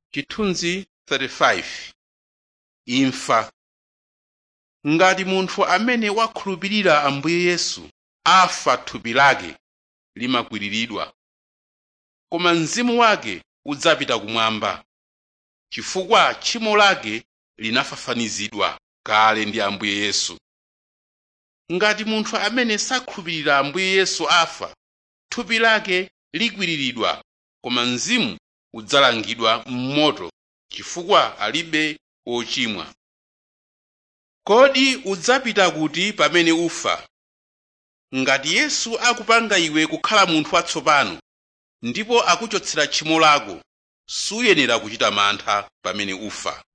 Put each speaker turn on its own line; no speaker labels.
Chithunzi 35 Imfa. Ngati munthu amene wakhulupirira Ambuye Yesu afa, thupi lake limakwiriridwa, koma mzimu wake udzapita kumwamba, chifukwa tchimo lake linafafanizidwa kale ndi Ambuye Yesu. Ngati munthu amene sakhulupirira Ambuye Yesu afa, thupi lake likwiriridwa, koma mzimu udzalangidwa m'moto, chifukwa alibe ochimwa. Kodi udzapita kuti pamene ufa? Ngati Yesu akupanga iwe kukhala munthu watsopano ndipo akuchotsera tchimo lako, suyenera kuchita mantha pamene ufa.